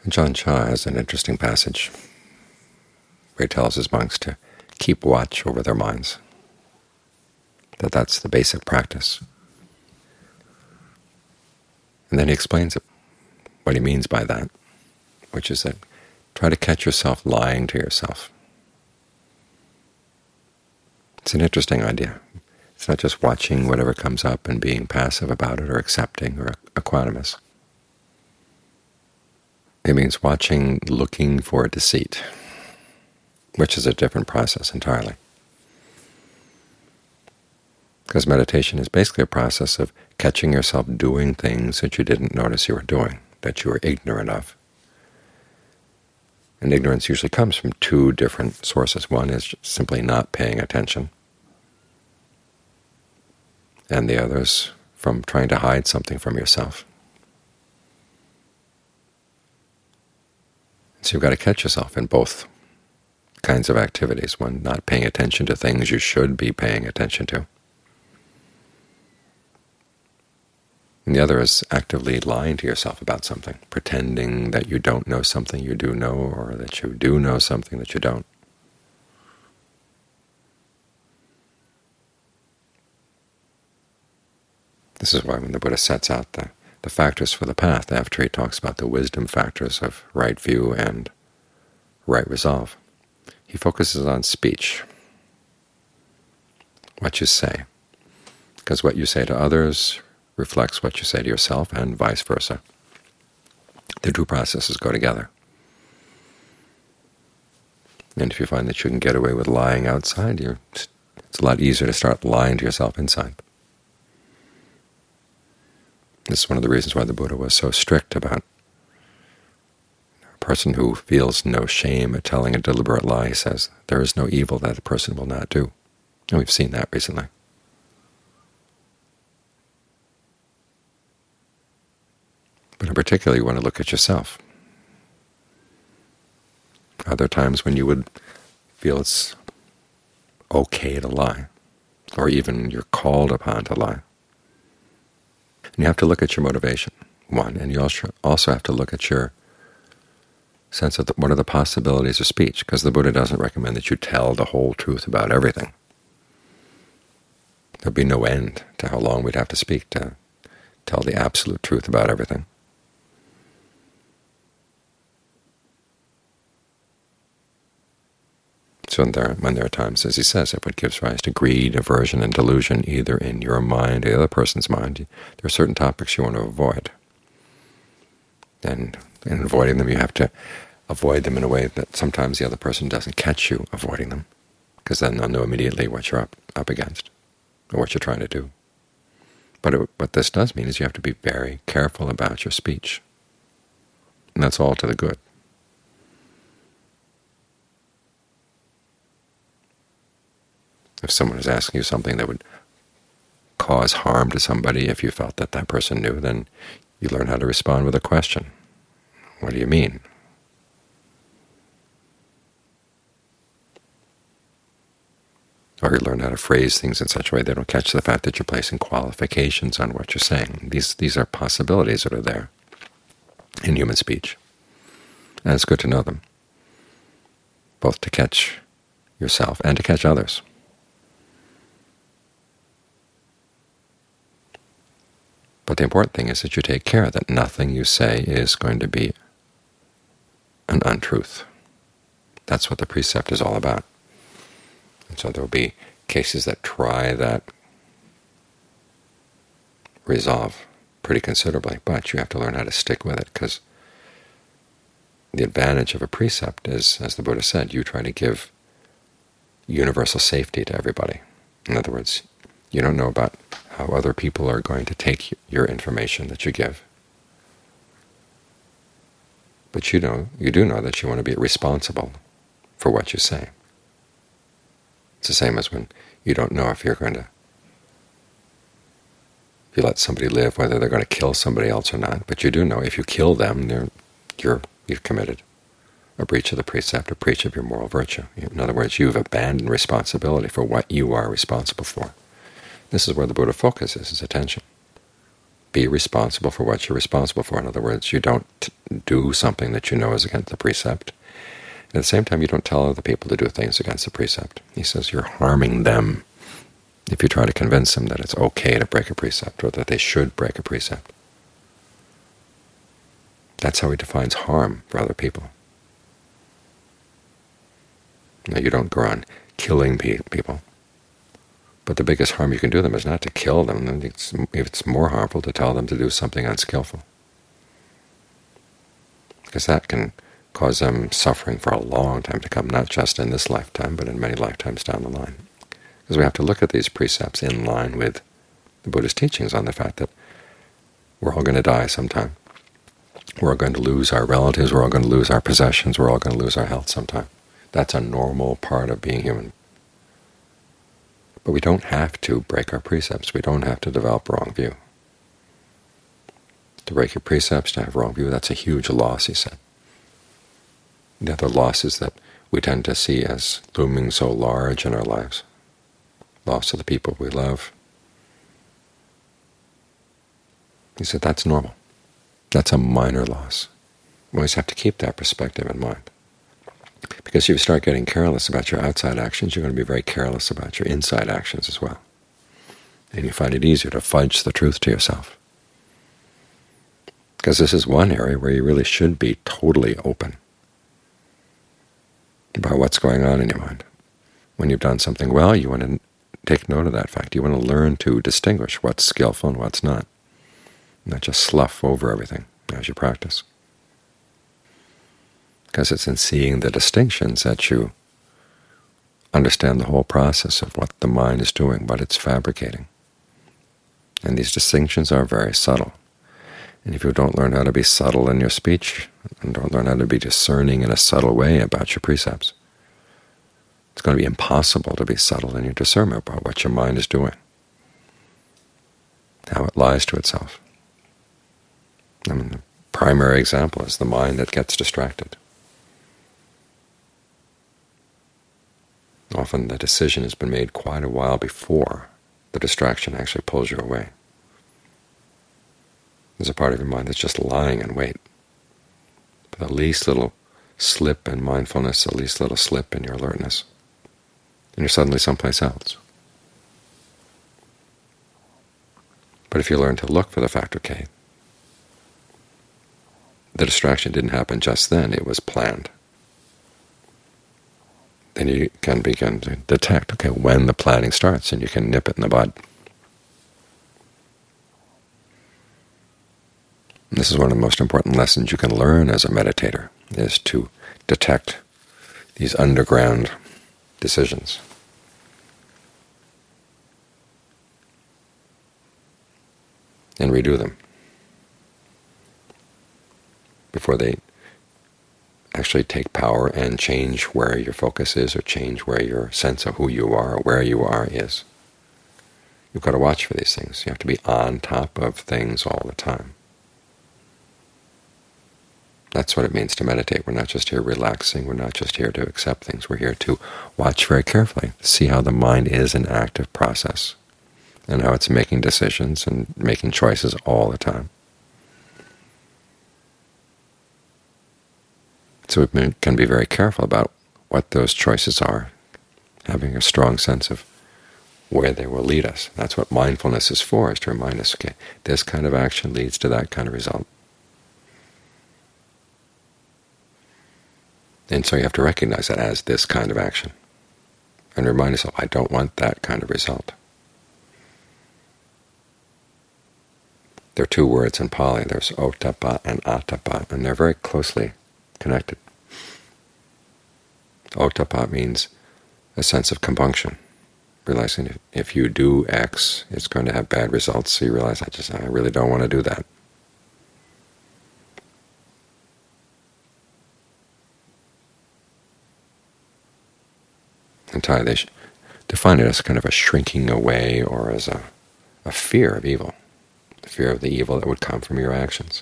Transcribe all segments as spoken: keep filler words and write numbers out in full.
Ajahn Chah has an interesting passage where he tells his monks to keep watch over their minds, that that's the basic practice. And then he explains it, what he means by that, which is that try to catch yourself lying to yourself. It's an interesting idea. It's not just watching whatever comes up and being passive about it or accepting or equanimous. It means watching, looking for deceit, which is a different process entirely. Because meditation is basically a process of catching yourself doing things that you didn't notice you were doing, that you were ignorant of. And ignorance usually comes from two different sources. One is simply not paying attention, and the other is from trying to hide something from yourself. So you've got to catch yourself in both kinds of activities. One, not paying attention to things you should be paying attention to. And the other is actively lying to yourself about something, pretending that you don't know something you do know, or that you do know something that you don't. This is why when the Buddha sets out the, the factors for the path, after he talks about the wisdom factors of right view and right resolve, he focuses on speech, what you say, because what you say to others reflects what you say to yourself, and vice versa. The two processes go together. And if you find that you can get away with lying outside, you're, it's a lot easier to start lying to yourself inside. This is one of the reasons why the Buddha was so strict about a person who feels no shame at telling a deliberate lie. He says, there is no evil that a person will not do. And we've seen that recently. But in particular, you want to look at yourself. Are there times when you would feel it's okay to lie, or even you're called upon to lie? And you have to look at your motivation, one, and you also also have to look at your sense of the, what are the possibilities of speech, because the Buddha doesn't recommend that you tell the whole truth about everything. There'd be no end to how long we'd have to speak to tell the absolute truth about everything. So there, when there are times, as he says, if it gives rise to greed, aversion, and delusion, either in your mind or the other person's mind, there are certain topics you want to avoid. And in avoiding them, you have to avoid them in a way that sometimes the other person doesn't catch you avoiding them, because then they'll know immediately what you're up, up against or what you're trying to do. But it, what this does mean is you have to be very careful about your speech, and that's all to the good. If someone is asking you something that would cause harm to somebody, if you felt that that person knew, then you learn how to respond with a question. What do you mean? Or you learn how to phrase things in such a way they don't catch the fact that you're placing qualifications on what you're saying. These, these are possibilities that are there in human speech, and it's good to know them, both to catch yourself and to catch others. But the important thing is that you take care that nothing you say is going to be an untruth. That's what the precept is all about. And so there will be cases that try that resolve pretty considerably, but you have to learn how to stick with it, because the advantage of a precept is, as the Buddha said, you try to give universal safety to everybody. In other words, you don't know about how other people are going to take your information that you give. But you know, you do know that you want to be responsible for what you say. It's the same as when you don't know if you're going to, if you let somebody live, whether they're going to kill somebody else or not. But you do know if you kill them, you're, you're, you've committed a breach of the precept, a breach of your moral virtue. In other words, you've abandoned responsibility for what you are responsible for. This is where the Buddha focuses his attention. be responsible for what you're responsible for. In other words, you don't do something that you know is against the precept. And at the same time, you don't tell other people to do things against the precept. He says you're harming them if you try to convince them that it's okay to break a precept or that they should break a precept. That's how he defines harm for other people. Now, you don't go around killing people, but the biggest harm you can do them is not to kill them. It's, it's more harmful to tell them to do something unskillful, because that can cause them suffering for a long time to come, not just in this lifetime, but in many lifetimes down the line. Because we have to look at these precepts in line with the Buddhist teachings on the fact that we're all going to die sometime. We're all going to lose our relatives, we're all going to lose our possessions, we're all going to lose our health sometime. That's a normal part of being human. But we don't have to break our precepts. We don't have to develop a wrong view. To break your precepts, to have a wrong view, that's a huge loss, he said. The other losses that we tend to see as looming so large in our lives, loss of the people we love, he said that's normal. That's a minor loss. We always have to keep that perspective in mind. Because if you start getting careless about your outside actions, you're going to be very careless about your inside actions as well. And you find it easier to fudge the truth to yourself. Because this is one area where you really should be totally open about what's going on in your mind. When you've done something well, you want to take note of that fact. You want to learn to distinguish what's skillful and what's not, not just slough over everything as you practice. Because it's in seeing the distinctions that you understand the whole process of what the mind is doing, what it's fabricating. And these distinctions are very subtle. And if you don't learn how to be subtle in your speech, and don't learn how to be discerning in a subtle way about your precepts, it's going to be impossible to be subtle in your discernment about what your mind is doing, how it lies to itself. I mean, the primary example is the mind that gets distracted. Often the decision has been made quite a while before the distraction actually pulls you away. There's a part of your mind that's just lying in wait for the least little slip in mindfulness, the least little slip in your alertness, and you're suddenly someplace else. But if you learn to look for the fact, okay, the distraction didn't happen just then, it was planned, then you can begin to detect, okay, when the planning starts, and you can nip it in the bud. And this is one of the most important lessons you can learn as a meditator, is to detect these underground decisions. And redo them before they actually take power and change where your focus is, or change where your sense of who you are or where you are is. You've got to watch for these things. You have to be on top of things all the time. That's what it means to meditate. We're not just here relaxing. We're not just here to accept things. We're here to watch very carefully, to see how the mind is an active process, and how it's making decisions and making choices all the time. So we can be very careful about what those choices are, having a strong sense of where they will lead us. That's what mindfulness is for, is to remind us, okay, this kind of action leads to that kind of result. And so you have to recognize that as this kind of action, and remind yourself, I don't want that kind of result. There are two words in Pali. There's ottappa and attappa, and they're very closely connected. Ottappa means a sense of compunction, realizing if, if you do X, it's going to have bad results, so you realize, I just, I really don't want to do that. And Thai, they define it as kind of a shrinking away, or as a, a fear of evil, the fear of the evil that would come from your actions.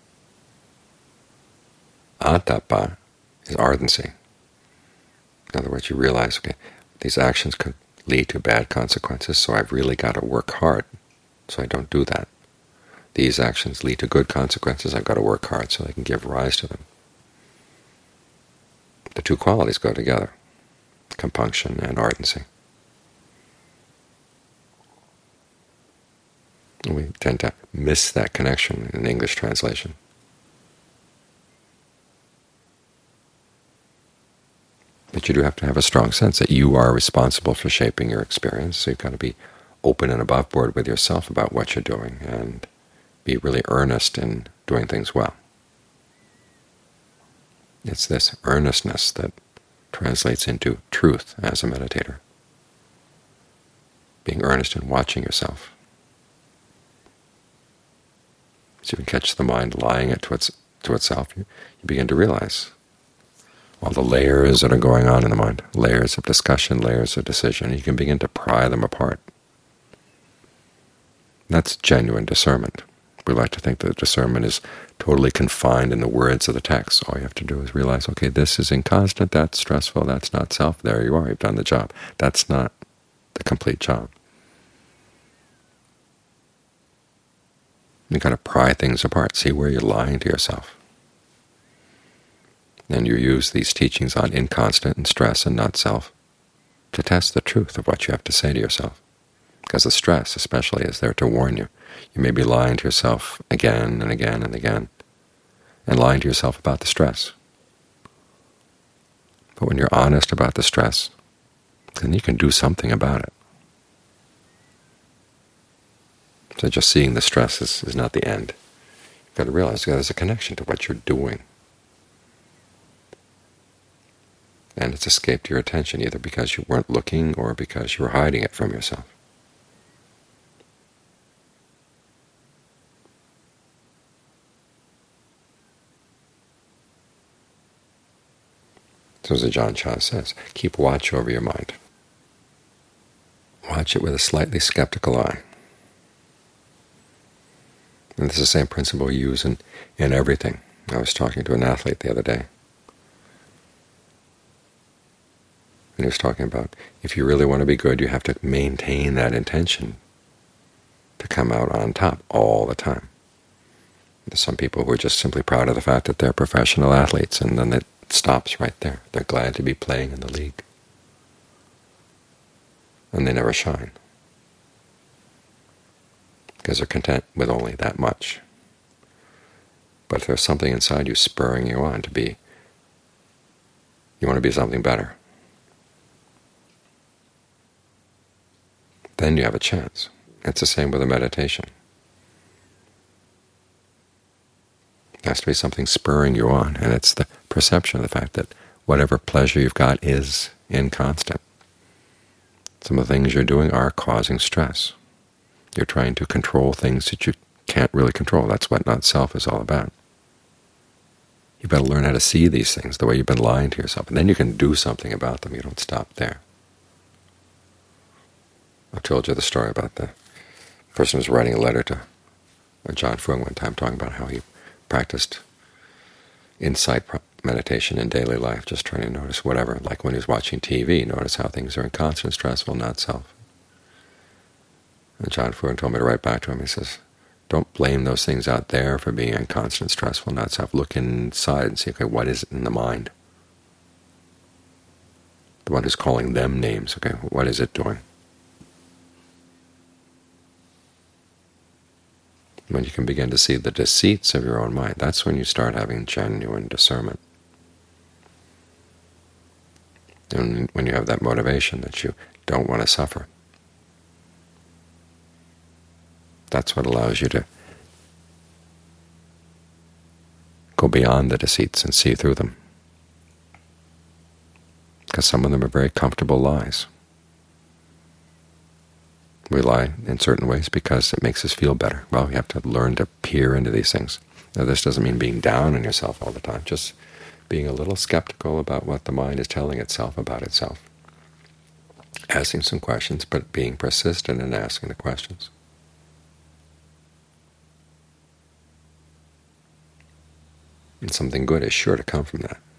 Attappa is ardency. In other words, you realize, okay, these actions could lead to bad consequences, so I've really got to work hard so I don't do that. these actions lead to good consequences, I've got to work hard so I can give rise to them. The two qualities go together, compunction and ardency. We tend to miss that connection in English translation. But you do have to have a strong sense that you are responsible for shaping your experience, so you've got to be open and above board with yourself about what you're doing and be really earnest in doing things well. It's this earnestness that translates into truth as a meditator. Being earnest in watching yourself. So you can catch the mind lying it to, its, to itself, you, you begin to realize all the layers that are going on in the mind, layers of discussion, layers of decision. You can begin to pry them apart. That's genuine discernment. We like to think that discernment is totally confined in the words of the text. All you have to do is realize, okay, this is inconstant, that's stressful, that's not self. There you are, you've done the job. That's not the complete job. You've got to pry things apart, see where you're lying to yourself. And you use these teachings on inconstant and stress and not self to test the truth of what you have to say to yourself. Because the stress especially is there to warn you. You may be lying to yourself again and again and again, and lying to yourself about the stress. But when you're honest about the stress, then you can do something about it. So just seeing the stress is, is not the end. You've got to realize there's a connection to what you're doing. And it's escaped your attention either because you weren't looking or because you were hiding it from yourself. So as Ajahn Chah says, keep watch over your mind. Watch it with a slightly skeptical eye. And this is the same principle we use in, in everything. I was talking to an athlete the other day, and he was talking about if you really want to be good, you have to maintain that intention to come out on top all the time. There's some people who are just simply proud of the fact that they're professional athletes, and then it stops right there. They're glad to be playing in the league, and they never shine because they're content with only that much. But if there's something inside you spurring you on to be, you want to be something better, then you have a chance. It's the same with a meditation. There has to be something spurring you on, and it's the perception of the fact that whatever pleasure you've got is inconstant. Some of the things you're doing are causing stress. You're trying to control things that you can't really control. That's what not self is all about. You've got to learn how to see these things the way you've been lying to yourself, and then you can do something about them. You don't stop there. I told you the story about the person who was writing a letter to Ajahn Fuang one time, talking about how he practiced insight meditation in daily life, just trying to notice whatever, like when he was watching T V, notice how things are inconstant, stressful, not self. And Ajahn Fuang told me to write back to him. He says, don't blame those things out there for being inconstant, stressful, not self. Look inside and see, okay, what is it in the mind? The one who's calling them names, okay, what is it doing? When you can begin to see the deceits of your own mind, that's when you start having genuine discernment. And when you have that motivation that you don't want to suffer, that's what allows you to go beyond the deceits and see through them. Because some of them are very comfortable lies. We lie in certain ways because it makes us feel better. Well, you have to learn to peer into these things. Now, this doesn't mean being down on yourself all the time, just being a little skeptical about what the mind is telling itself about itself. Asking some questions, but being persistent in asking the questions. And something good is sure to come from that.